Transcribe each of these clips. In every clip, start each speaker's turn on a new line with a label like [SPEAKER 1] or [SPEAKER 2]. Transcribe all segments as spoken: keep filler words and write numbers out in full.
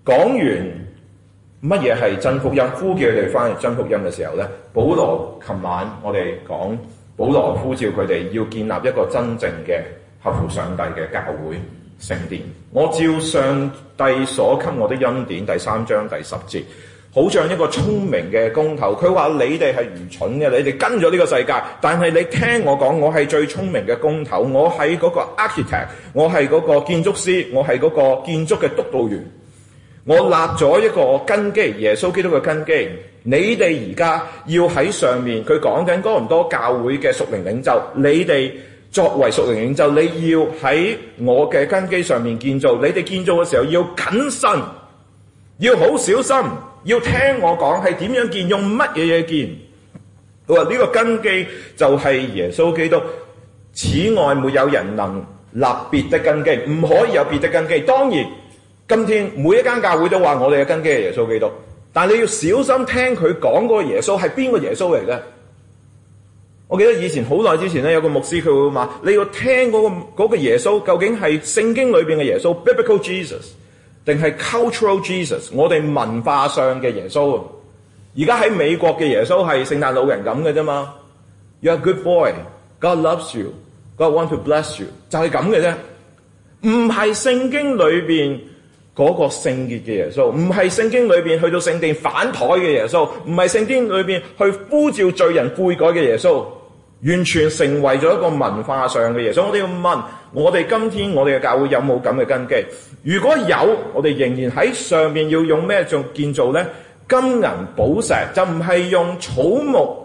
[SPEAKER 1] 講完乜嘢係真福音，呼叫佢哋翻嚟真福音嘅時候咧，保羅琴晚我哋講，保羅呼召佢哋要建立一個真正嘅合乎上帝嘅教會聖殿。我照上帝所給我的恩典，第三章第十節，好像一個聰明嘅工頭。佢話你哋係愚蠢嘅，你哋跟咗呢個世界，但係你聽我講，我係最聰明嘅工頭，我係嗰個 architect， 我係嗰個建築師，我係嗰個建築嘅督導員。我立咗一個根基，耶穌基督嘅根基。你哋而家要喺上面，佢講緊哥林多教會嘅屬靈領袖，你哋作為屬靈領袖，你要喺我嘅根基上面建造。你哋建造嘅時候要謹慎，要好小心，要聽我講係點樣建，用乜嘢嘢建。佢話呢個根基就係耶穌基督，此外沒有人能立別的根基，唔可以有別的根基。當然今天每一間教會都話我哋嘅根基係耶穌基督，但係你要小心聽佢講嗰個耶穌係邊個耶穌嚟嘅。我記得以前好耐之前咧，有個牧師佢會話，你要聽嗰、嗰個、嗰個耶穌究竟係聖經裏邊嘅耶穌 Biblical Jesus 定係 Cultural Jesus， 我哋文化上嘅耶穌。而家喺美國嘅耶穌係聖誕老人咁嘅啫嘛。You're a good boy, God loves you, God want to bless you， 就係咁嘅啫，唔係聖經裏邊嗰個聖潔嘅耶穌，唔係聖經裏邊去到聖殿反台嘅耶穌，唔係聖經裏邊去呼召罪人悔改嘅耶穌，完全成為咗一個文化上嘅耶穌。我哋要問，我哋今天我哋嘅教會有冇咁嘅根基？如果有，我哋仍然喺上面要用咩做建造呢？金銀寶石，就唔係用草木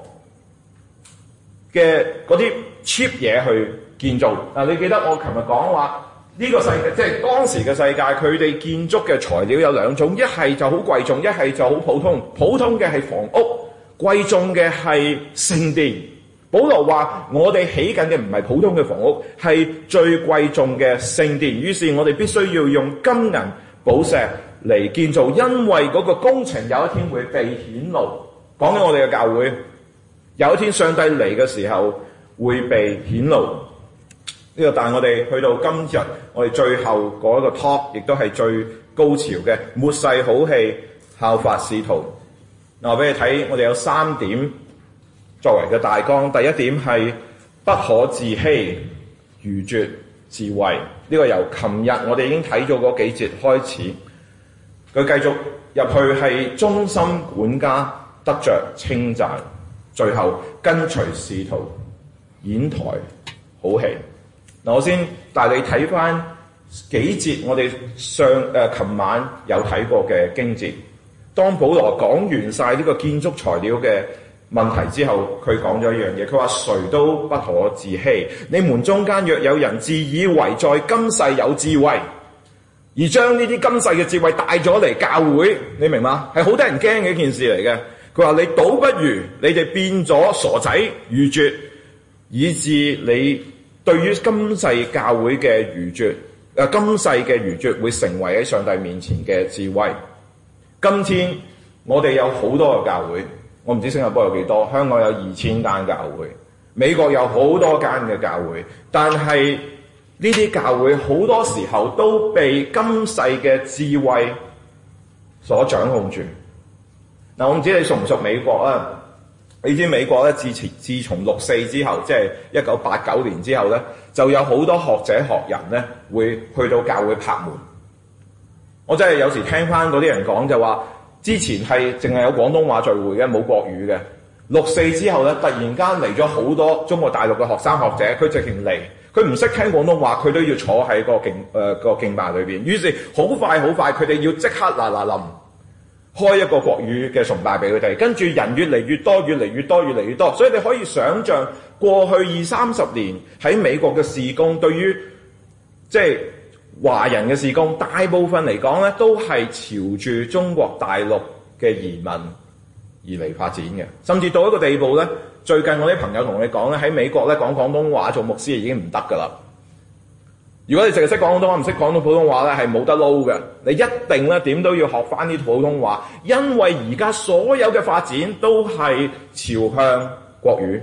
[SPEAKER 1] 嘅嗰啲 cheap 嘢去建造。嗱，你記得我琴日講話，呢個世界，即係當時嘅世界，佢哋建築嘅材料有兩種，一係就好貴重，一係就好普通。普通嘅係房屋，貴重嘅係聖殿。保羅話：我哋起緊嘅唔係普通嘅房屋，係最貴重嘅聖殿。於是我哋必須要用金銀寶石嚟建造，因為嗰個工程有一天會被顯露。講緊我哋嘅教會，有一天上帝嚟嘅時候會被顯露。呢個但係我哋去到今日，我哋最後嗰一個 talk 亦都係最高潮嘅末世好戲，效法使徒。嗱，我俾你睇，我哋有三點作為嘅大綱。第一點係不可自欺、愚拙、智慧。呢個由琴日我哋已經睇咗嗰幾節開始，佢繼續入去係忠心管家，得着稱讚，最後跟隨使徒，演台好戲。嗱，我先帶你睇翻幾節我哋上誒琴晚有睇過嘅經節。當保羅講完晒呢個建築材料嘅問題之後，佢講咗一樣嘢，佢話誰都不可自欺。你們中間若有人自以為在今世有智慧，而將呢啲今世嘅智慧帶咗嚟教會，你明嗎？係好得人驚嘅一件事嚟嘅。佢話你倒不如你哋變咗傻仔愚拙，以致你對於今世教會嘅愚拙，誒今世嘅愚拙會成為喺上帝面前嘅智慧。今天我哋有好多個教會，我唔知新加坡有幾多，香港有二千間教會，美國有好多間嘅教會，但係呢啲教會好多時候都被今世嘅智慧所掌控住。嗱，我唔知你熟唔熟美國啊？你知美國咧，自從自從六四之後，即係一九八九年之後咧，就有好多學者學人咧會去到教會拍門。我真係有時聽翻嗰啲人講就話，之前係淨係有廣東話聚會嘅，冇國語嘅。六四之後咧，突然間嚟咗好多中國大陸嘅學生學者，佢直情嚟，佢唔識聽廣東話，佢都要坐喺個敬誒個敬拜裏邊。於是好快好快，佢哋要即刻嗱嗱臨開一個國語嘅崇拜俾佢哋，跟住人越嚟越多，越嚟越多，越嚟越多，所以你可以想象過去二三十年喺美國嘅事工，對於即係華人嘅事工，大部分嚟講咧都係朝住中國大陸嘅移民而嚟發展嘅，甚至到一個地步咧，最近我啲朋友同你講咧，喺美國咧講廣東話做牧師已經唔得噶啦。如果你淨係識廣東話，唔識講到普通話咧，係冇得撈嘅。你一定咧點都要學翻啲普通話，因為而家所有嘅發展都係朝向國語。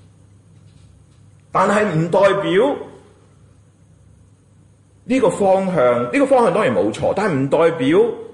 [SPEAKER 1] 但係唔代表呢個方向，呢個方向當然冇錯，但係唔代表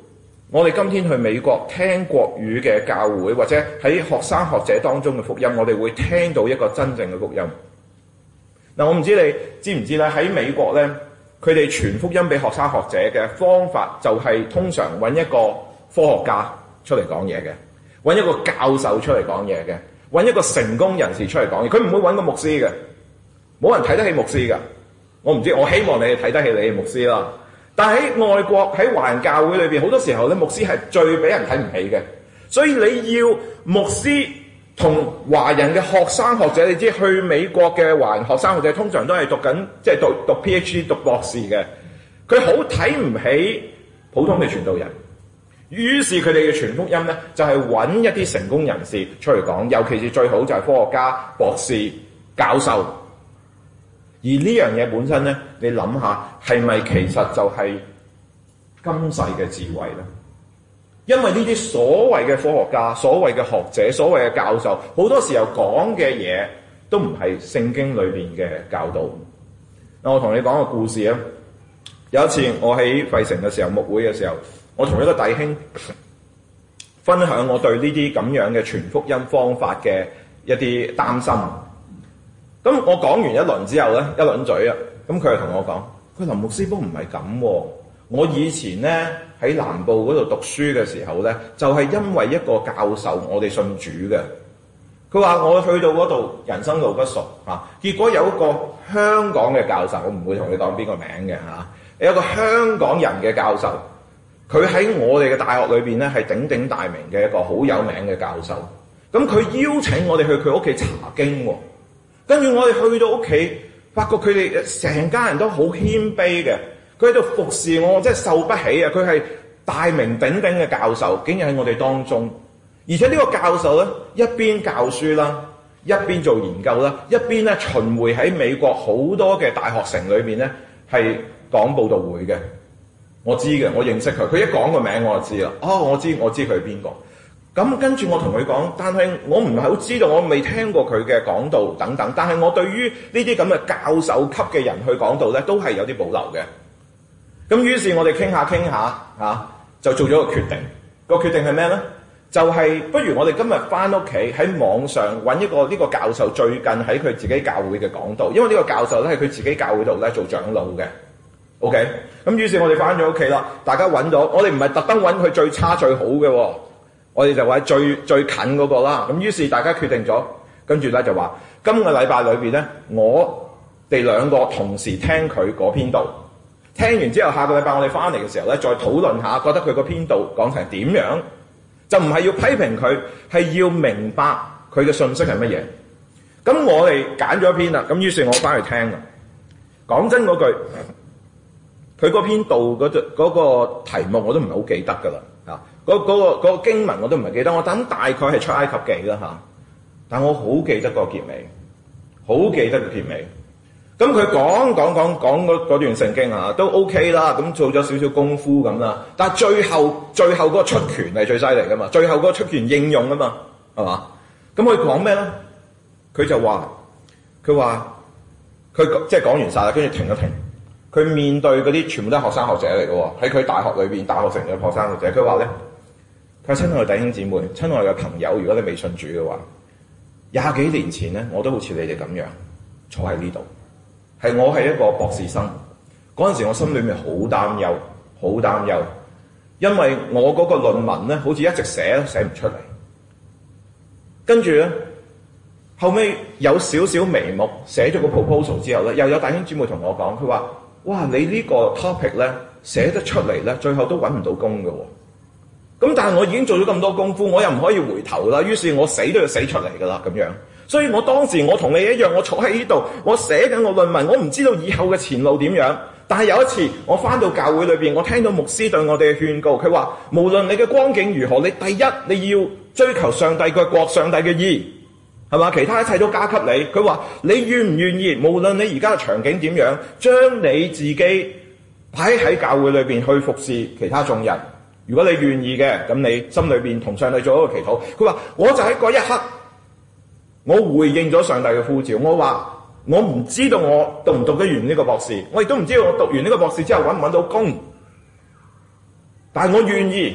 [SPEAKER 1] 我哋今天去美國聽國語嘅教會，或者喺學生學者當中嘅福音，我哋會聽到一個真正嘅福音。嗱，我唔知你知唔知咧？喺美國咧，佢哋傳福音俾學生學者嘅方法就係通常揾一個科學家出嚟講嘢嘅，揾一個教授出嚟講嘢嘅，揾一個成功人士出嚟講嘢。佢唔會揾個牧師嘅，冇人睇得起牧師㗎。我唔知，我希望你哋睇得起你嘅牧師啦。但喺外國喺華人教會裏邊，好多時候咧，牧師係最俾人睇唔起嘅。所以你要牧師同華人嘅學生學者，你知去美國嘅華人學生學者通常都係讀緊即係讀讀 PhD 讀博士嘅，佢好睇唔起普通嘅傳道人。於是佢哋嘅傳福音咧，就係揾一啲成功人士出嚟講，尤其是最好就係科學家、博士、教授。而呢樣嘢本身咧，你諗下係咪其實就係今世嘅智慧咧？因為呢啲所謂嘅科學家、所謂嘅學者、所謂嘅教授，好多時候講嘅嘢都唔係聖經裏邊嘅教導。嗱，我同你講個故事啊。有一次我喺費城嘅時候牧會嘅時候，我同一個弟兄分享我對呢啲咁樣嘅傳福音方法嘅一啲擔心。咁我講完一輪之後咧，一輪嘴啊，咁佢就同我講：佢林牧師都唔係咁喎。我以前咧喺南部嗰度讀書嘅時候咧，就係因為一個教授，我哋信主嘅。佢話我去到嗰度人生路不熟嚇，結果有一個香港嘅教授，我唔會同你講邊個名嘅嚇，有一個香港人嘅教授，佢喺我哋嘅大學裏邊咧係鼎鼎大名嘅一個好有名嘅教授。咁佢邀請我哋去佢屋企查經喎。跟住我哋去到屋企，發覺佢哋成家人都好謙卑嘅，佢喺度服侍我，我真係受不起啊！佢係大名鼎鼎嘅教授，竟然喺我哋當中，而且呢個教授咧一邊教書啦，一邊做研究啦，一邊咧巡迴喺美國好多嘅大學城裏邊咧係講佈道會嘅。我知嘅，我認識佢，佢一講個名我就知啦。哦，我知我知佢係邊個。咁跟住我同佢講，但係我唔係好知道，我未聽過佢嘅講道等等。但係我對於呢啲咁嘅教授級嘅人去講道咧，都係有啲保留嘅。咁於是我哋傾下傾下嚇，就做咗個決定。個決定係咩咧？就係、是、不如我哋今日翻屋企喺網上揾一個呢個教授最近喺佢自己教會嘅講道，因為呢個教授咧喺佢自己教會度咧做長老嘅。OK，咁於是我哋翻咗屋企啦，大家揾咗，我哋唔係特登揾佢最差最好嘅喎。我哋就話最最近嗰個啦，咁於是大家決定咗，跟住咧就話今個禮拜裏邊咧，我哋兩個同時聽佢嗰篇道，聽完之後下個禮拜我哋翻嚟嘅時候咧，再討論下，覺得佢個篇道講成點樣，就唔係要批評佢，係要明白佢嘅信息係乜嘢。咁我哋揀咗一篇啦，咁於是我翻去聽啦。講真嗰句，佢嗰篇道嗰嗰個題目我都唔係好記得噶啦，嚇。嗰嗰個嗰個經文我都唔係記得，我諗大概係出埃及記啦嚇，但我好記得個結尾，好記得個結尾。咁佢講講講講嗰嗰段聖經啊，都 OK 啦，咁做咗少少功夫咁啦。但係最後最後嗰個出拳係最犀利噶嘛，最後嗰個出拳應用啊嘛，係嘛？咁佢講咩咧？佢就話佢話佢即係講完晒啦，跟住停一停。佢面對嗰啲全部都係學生學者嚟嘅喎，喺佢大學裏邊大學城嘅學生學者，佢話咧。佢親愛嘅弟兄姊妹，親愛嘅朋友，如果你未信主嘅話，廿幾年前咧，我都好似你哋咁樣坐喺呢度，係我係一個博士生，嗰陣時我心裏面好擔憂，好擔憂，因為我嗰個論文咧，好似一直寫都寫唔出嚟，跟住咧後尾有少少眉目，寫咗個 proposal 之後咧，又有弟兄姊妹同我講，佢話：哇，你呢個 topic 咧寫得出嚟咧，最後都揾唔到工嘅喎。咁但係我已經做咗咁多功夫，我又唔可以回頭啦。於是我死都要死出嚟噶啦咁樣。所以我當時我同你一樣，我坐喺呢度，我寫緊個論文，我唔知道以後嘅前路點樣。但係有一次我翻到教會裏邊，我聽到牧師對我哋嘅勸告，佢話：無論你嘅光景如何，你第一你要追求上帝嘅國、上帝嘅義，係嘛？其他一切都加給你。佢話：你願唔願意？無論你而家嘅場景點樣，將你自己擺喺教會裏邊去服侍其他眾人。如果你願意嘅，咁你心裏邊同上帝做一個祈禱。佢話：我就喺嗰一刻，我回應咗上帝嘅呼召。我話我唔知道我讀唔讀得完呢個博士，我亦都唔知道我讀完呢個博士之後揾唔揾到工。但係我願意，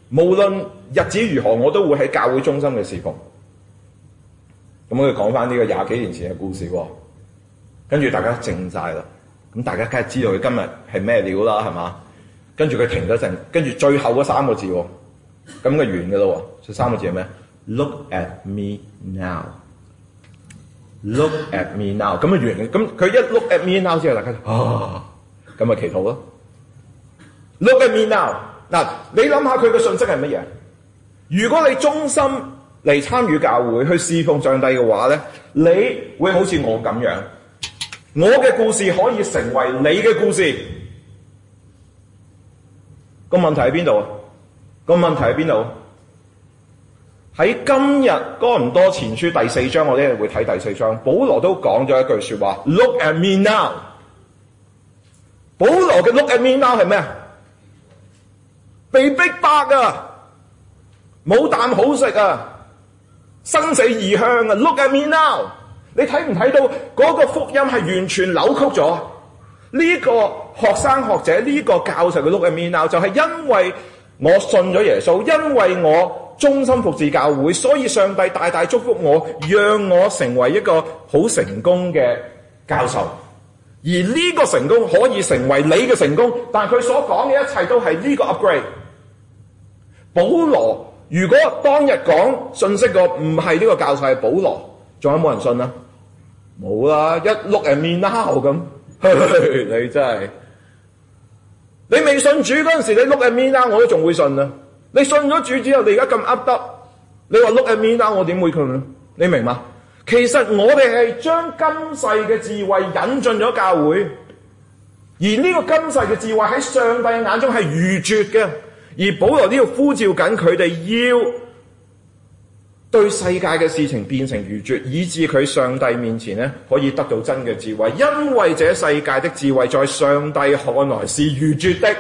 [SPEAKER 1] 無論日子如何，我都會喺教會忠心嘅侍奉。咁我哋講翻呢個廿幾年前嘅故事喎，跟住大家靜晒啦，咁大家梗係知道佢今日係咩料啦，係嘛？跟住佢停咗陣，跟住最後嗰三個字喎，咁就完㗎啦喎。這三個字係咩 ？Look at me now。Look at me now。咁就完嘅。咁佢一 look at me now 之後，大家啊，咁咪祈禱咯。Look at me now。嗱，你諗下佢嘅信息係乜嘢？如果你忠心嚟參與教會去侍奉上帝嘅話咧，你會好似我咁樣，我嘅故事可以成為你嘅故事。個問題喺邊度啊？個問題喺邊度？喺今日哥林多前書第四章，我哋會睇第四章，保羅都講咗一句說話 ：Look at me now。保羅嘅 Look at me now 係咩啊？被逼迫啊，冇啖好食啊，生死異鄉啊 ！Look at me now。你睇唔睇到嗰個福音係完全扭曲咗？呢個學生學者呢個教授嘅 Look at me now 就係因為我信咗耶穌，因為我忠心服侍教會，所以上帝大大祝福我，讓我成為一個好成功嘅教授。而呢個成功可以成為你嘅成功，但係佢所講嘅一切都係呢個 upgrade。保羅如果當日講信息個唔係呢個教授係保羅，仲有冇人信啊？冇啦，一 look at me now 咁，你真係你未信主嗰陣時，你 look at me now 我都仲會信啊！你信咗主之後，你而家咁噏得，你話 look at me now 我點會信啊？你明嘛？其實我哋係將今世嘅智慧引進咗教會，而呢個今世嘅智慧喺上帝眼中係愚拙嘅。而保羅呢度呼召緊佢哋要對世界嘅事情變成愚拙，以致佢上帝面前咧可以得到真嘅智慧，因為這世界的智慧在上帝看來是愚拙的。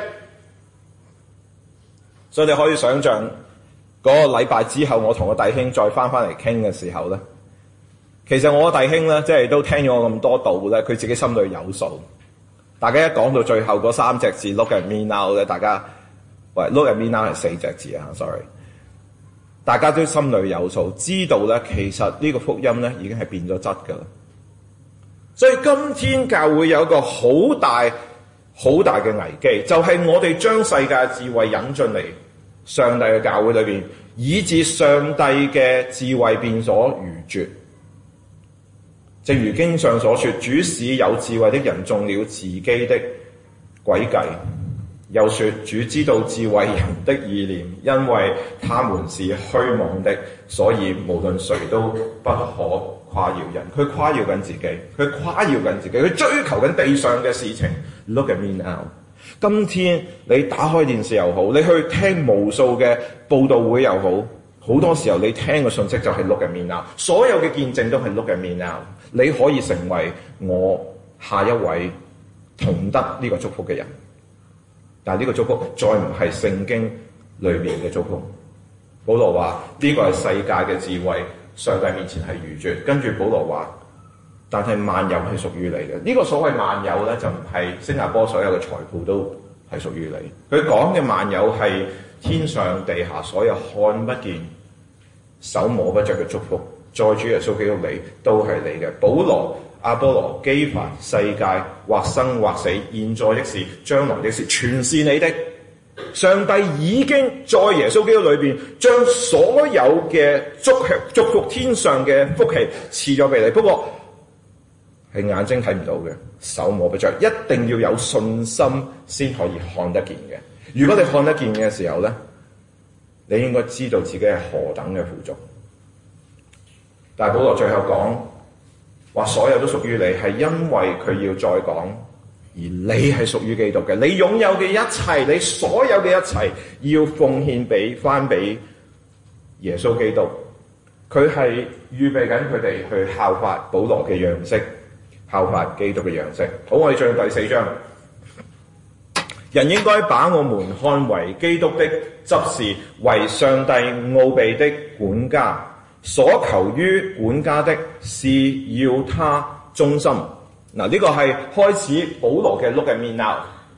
[SPEAKER 1] 所以你可以想象嗰個禮拜之後，我同個弟兄再翻翻嚟傾嘅時候咧，其實我個弟兄咧即係都聽咗我咁多道咧，佢自己心裏有數。大家一講到最後嗰三隻字 Look at me now 咧，大家喂 Look at me now 係四隻字啊 ，sorry。大家都心裏有數，知道咧，其實呢個福音咧已經係變咗質噶啦。所以今天教會有一個好大好大嘅危機，就係、是、我哋將世界智慧引進嚟上帝嘅教會裏邊，以致上帝嘅智慧變咗愚拙。正如經上所說，主使有智慧的人中了自己的詭計。又說，主知道智慧人的意念，因為他們是虛妄的，所以無論誰都不可誇耀人。佢誇耀緊自己，佢誇耀緊自己，佢追求緊地上嘅事情。Look at me now。今天你打開電視又好，你去聽無數嘅佈道會又好，好多時候你聽嘅信息就係 Look at me now。所有嘅見證都係 Look at me now。你可以成為我下一位同得呢個祝福嘅人。但係呢個祝福再唔係聖經裏面嘅祝福。保羅話呢個係世界嘅智慧，上帝面前係愚拙。跟住保羅話，但係萬有係屬於你嘅。呢、這個所謂萬有咧，就唔係新加坡所有嘅財富都係屬於你。佢講嘅萬有係天上地下所有看不見、手摸不着嘅祝福，在主耶穌基督裏都係你嘅。保羅、阿波羅、基法、世界或生或死，現在的事、將來的事，全是你的。上帝已經在耶穌基督裏邊，將所有嘅祝祝福天上嘅福氣賜咗俾你。不過係眼睛睇唔到嘅，手摸不着，一定要有信心先可以看得見嘅。如果你看得見嘅時候咧，你應該知道自己係何等嘅富足。但係保羅最後講話，所有都屬於你，係因為佢要再講，而你係屬於基督嘅，你擁有嘅一切，你所有嘅一切，要奉獻俾翻俾耶穌基督。佢係預備緊佢哋去效法保羅嘅樣式，效法基督嘅樣式。好，我哋進入第四章。人應該把我們看為基督的執事，為上帝奧秘的管家。所求於管家的是要他忠心。嗱，呢個係開始保羅嘅 Look at me now。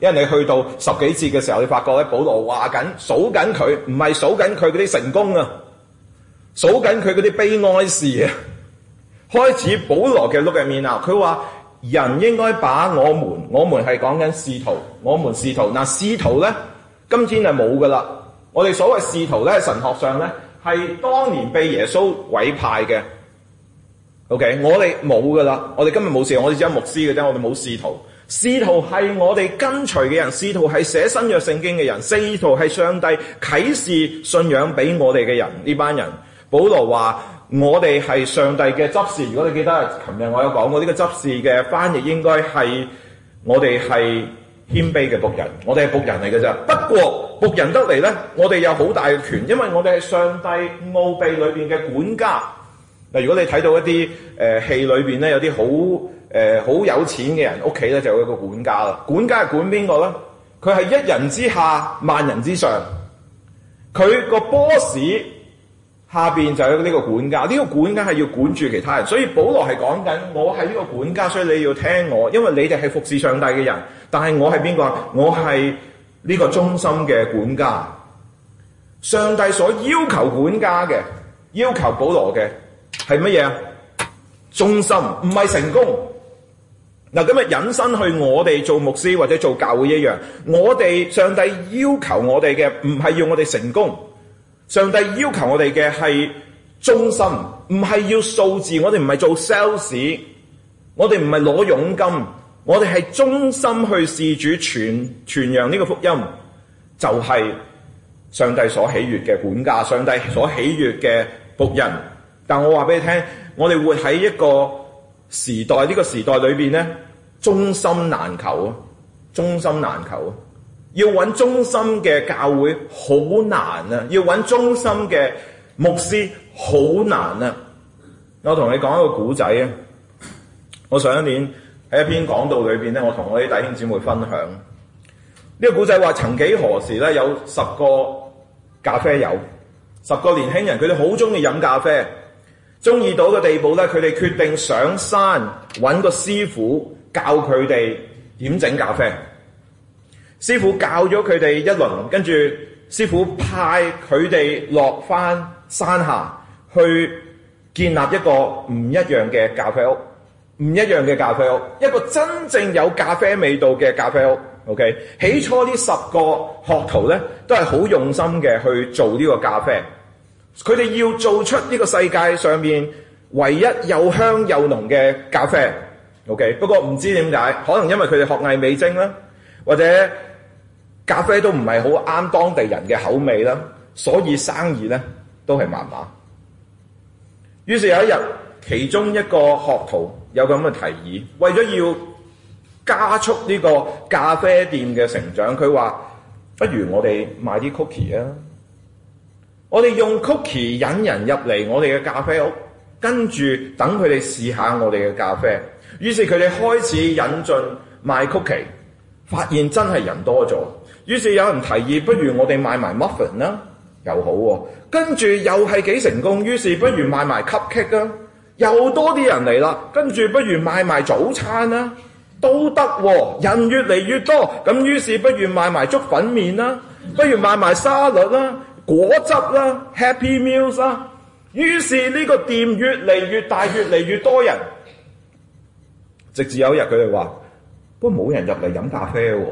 [SPEAKER 1] 因為你去到十幾節嘅時候，你發覺咧，保羅話緊數緊佢，唔係數緊佢嗰啲成功啊，數緊佢嗰啲悲哀事啊。開始保羅嘅 look at me now，佢話人應該把我們，我們係講緊使徒，我們使徒嗱，使徒咧今天係冇噶啦。我哋所謂使徒咧，神學上咧係當年被耶穌委派嘅。OK， 我哋冇噶啦，我哋今日冇使徒，我哋只有牧師嘅啫，我哋冇使徒。使徒係我哋跟隨嘅人，使徒係寫新約聖經嘅人，使徒係上帝啟示信仰俾我哋嘅人，呢班人。保羅話我哋係上帝嘅執事，如果你記得琴日我有講過呢個執事嘅翻譯應該係我哋係謙卑嘅僕人，我哋係僕人嚟嘅咋。不過僕人得嚟咧，我哋有好大嘅權，因為我哋係上帝奧秘裏邊嘅管家。嗱，如果你睇到一啲誒戲裏邊咧，有啲好誒好有錢嘅人屋企咧就有一個管家啦。管家係管邊個咧？佢係一人之下萬人之上，佢個 boss 下邊就有呢個管家。呢個管家係要管住其他人，所以保羅係講緊我係呢個管家，所以你要聽我，因為你哋係服侍上帝嘅人。但係我係邊個？我係呢個忠心嘅管家。上帝所要求管家嘅，要求保羅嘅。係乜嘢啊？忠心，唔係成功。嗱，今日引申去我哋做牧師或者做教會一樣，我哋上帝要求我哋嘅唔係要我哋成功，上帝要求我哋嘅係忠心，唔係要數字，我哋唔係做 sales， 我哋唔係攞佣金，我哋係忠心去事主傳傳揚呢個福音，就係、是、上帝所喜悅嘅管家，上帝所喜悅嘅僕人。但我話俾你聽，我哋活喺一個時代，呢、這個時代裏邊咧，忠心難求啊，忠心難求啊！要揾忠心嘅教會好難啊，要揾忠心嘅牧師好難啊！我同你講一個古仔啊，我上一年喺一篇講道裏邊咧，我同我啲弟兄姊妹分享呢、這個古仔話，曾幾何時咧，有十個咖啡友，十個年輕人，佢哋好中意飲咖啡。中意到嘅地步咧，佢哋決定上山揾個師傅教佢哋點整咖啡。師傅教咗佢哋一輪，跟住師傅派佢哋落翻山下去建立一個唔一樣嘅咖啡屋，唔一樣嘅咖啡屋，一個真正有咖啡味道嘅咖啡屋。OK， 起初呢十個學徒咧都係好用心嘅去做呢個咖啡。佢哋要做出呢個世界上面唯一又香又濃嘅咖啡 ，OK。不過唔知點解，可能因為佢哋學藝未精啦，或者咖啡都唔係好啱當地人嘅口味啦，所以生意咧都係麻麻。於是有一日，其中一個學徒有咁嘅提議，為咗要加速呢個咖啡店嘅成長，佢話：不如我哋賣啲 cookie 啊！我哋用 cookie 引人入嚟我哋嘅咖啡屋，跟住等佢哋試下我哋嘅咖啡。於是佢哋開始引進賣 cookie， 發現真係人多咗。於是有人提議，不如我哋賣埋 muffin 啦，又好喎、啊。跟住又係幾成功，於是不如賣埋 cupcake 啊，又多啲人嚟啦。跟住不如賣埋早餐啦，都得喎、啊。人越嚟越多，咁於是不如賣埋粥粉麵啦，不如賣埋沙律啦。果汁啦 ，Happy Meals 啦，於是呢個店越嚟越大，越嚟越多人，直至有一日佢哋話：不過冇人入嚟飲咖啡喎。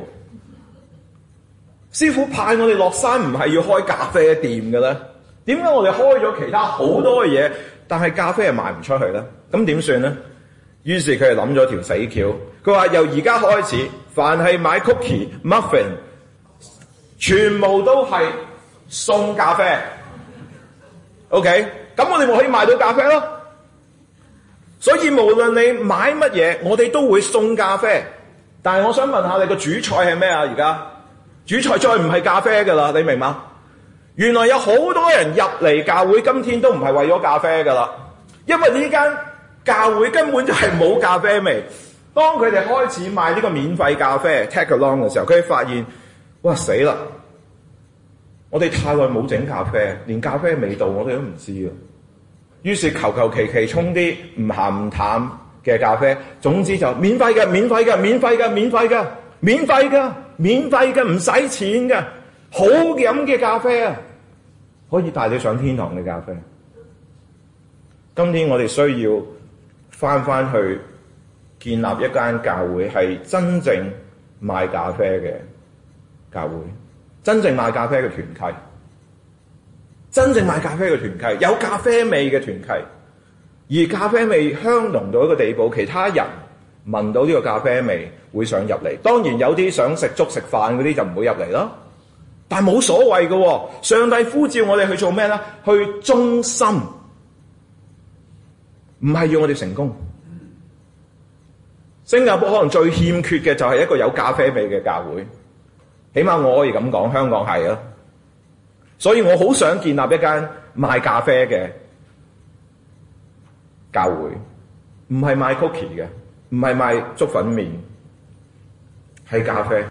[SPEAKER 1] 師傅派我哋落山唔係要開咖啡店嘅咧，點解我哋開咗其他好多嘅嘢，但係咖啡係賣唔出去咧？咁點算咧？於是佢哋諗咗條死橋，佢話由而家開始，凡係買 cookie、muffin， 全部都係送咖啡 ，OK， 咁我哋咪可以賣到咖啡咯。所以無論你買乜嘢，我哋都會送咖啡。但係我想問下你個主菜係咩啊？而家主菜再唔係咖啡噶啦，你明嗎？原來有好多人入嚟教會，今天都唔係為咗咖啡噶啦，因為呢間教會根本就係冇咖啡味。當佢哋開始賣呢個免費咖啡 tag along 嘅時候，佢哋發現，哇死啦！我哋太耐冇整咖啡，連咖啡味道我哋都唔知啊！於是求求其其沖啲唔鹹唔淡嘅咖啡，總之就免費嘅、免費嘅、免費嘅、免費嘅、免費嘅、 免費嘅，唔使錢嘅，好飲嘅咖啡啊，可以帶你上天堂嘅咖啡。今天我哋需要返返去建立一間教會，係真正賣咖啡嘅教會，真正賣咖啡嘅團契，真正賣咖啡嘅團契，有咖啡味嘅團契，而咖啡味香濃到一個地步，其他人聞到呢個咖啡味會想入嚟。當然有啲想食粥食飯嗰啲就唔會入嚟咯，但係冇所謂嘅喎。上帝呼召我哋去做咩咧？去忠心，唔係要我哋成功。新加坡可能最欠缺嘅就係一個有咖啡味嘅教會，起碼我可以咁講，香港係啊。所以我好想建立一間賣咖啡嘅教會，唔係賣 cookie 嘅，唔係賣粥粉麵，係咖啡。